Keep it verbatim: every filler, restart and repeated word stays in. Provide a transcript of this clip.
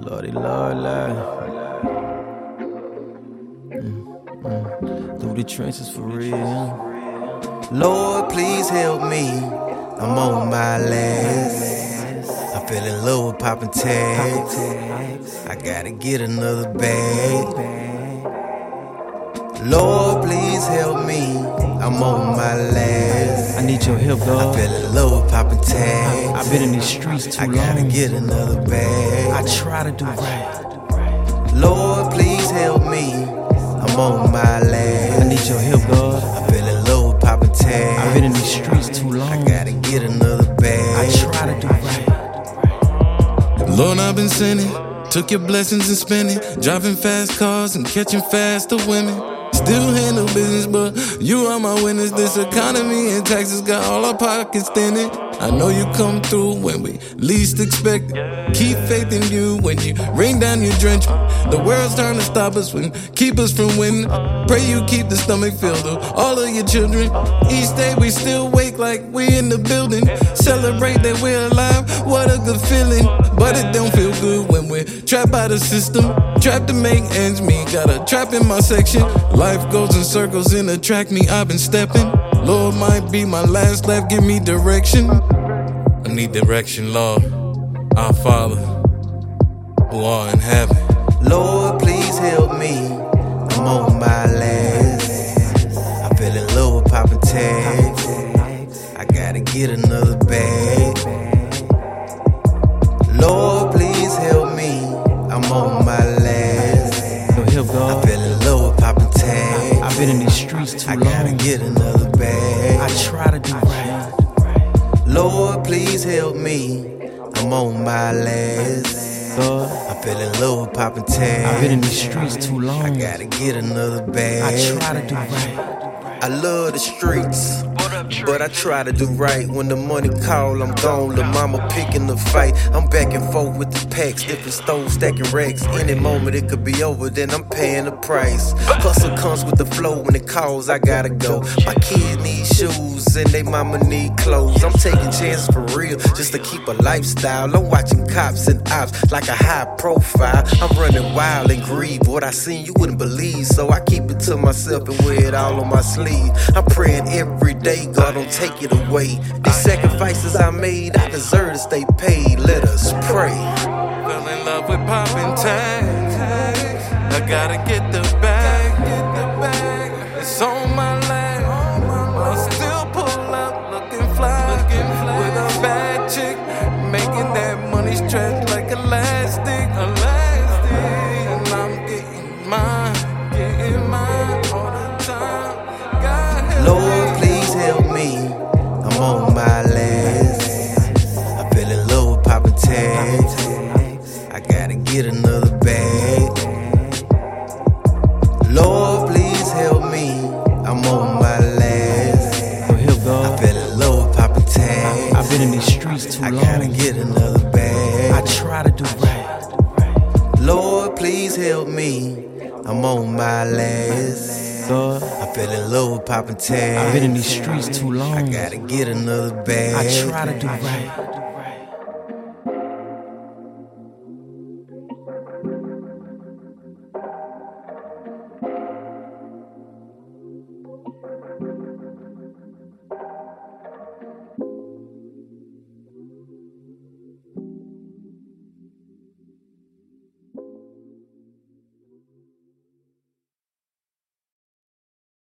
Lordy, Lord, Lord. Mm, mm. Through the trenches for real. Lord, please help me. I'm on my last. I fell in love with popping tags. I gotta get another bag. Lord, please help me. I'm on my last. I need your help, God. I fell in love with popping tags. I've been in these streets too I long. gotta get another bag. I try to do right. Lord, please help me. I'm on my last. I need your help, God. I fell in love with popping tags. I've been in these streets too long. I gotta get another bag. I try to do right. Lord, I've been sinning. Took your blessings and spending. Driving fast cars and catching faster women. Still handle business, but you are my witness. This economy and taxes got all our pockets thinning. I know you come through when we least expect it. Keep faith in you when you rain down your drenchment. The world's trying to stop us and keep us from winning. Pray you keep the stomach filled of all of your children. Each day we still wake like we in the building. Celebrate that we're alive, what a good feeling. But it don't feel good when we're trapped by the system. Trapped to make ends meet, got a trap in my section. Life goes in circles and attract me, I've been stepping. Lord, might be my last lap, give me direction. I need direction, Lord, our Father, who art in heaven. Lord, please help me. I'm on my last. I fell in love with popping tags. I gotta get another bag. Lord, please help me. I'm on my last. Your help, God. I fell in love with popping tags. I've been in these streets too I long. gotta get another bag. I try to do right. Lord, please help me. I'm on my last. God, I fell in love with popping tags. I've been in these streets too long. I gotta get another bag. I try to do right. I love the streets, but I try to do right. When the money call, I'm gone. Lil' mama picking the fight. I'm back and forth with the packs, different stoves, stacking racks. Any moment it could be over, then I'm paying the price. Hustle comes with the flow. When it calls, I gotta go. My kids need shoes and they mama need clothes. I'm taking chances for real, just to keep a lifestyle. I'm watching cops and ops like a high profile. I'm running wild and grieve. What I seen you wouldn't believe, so I keep it to myself and wear it all on my sleeve. I'm praying every day, God don't take it away. These sacrifices I made, I deserve to stay paid. Let us pray. Fell in love with popping tags. I gotta get the bag. It's on my lap. I still pull up looking fly with a bad chick, making that money stretch like elastic. Elastic. And I'm getting mine, getting mine all the time. Lord, please help me. I'm on my last. I fell in love with popping tags. I gotta get another bag. Lord, please help me. I'm on my last. Your help, God. I fell in love with popping tags. I've been in these streets too I long. gotta get another bag. I try to do right. Lord, please help me. I'm on my last. God, I fell in love with popping tags. I've been in these streets too long. I gotta get another bag. I try to do right.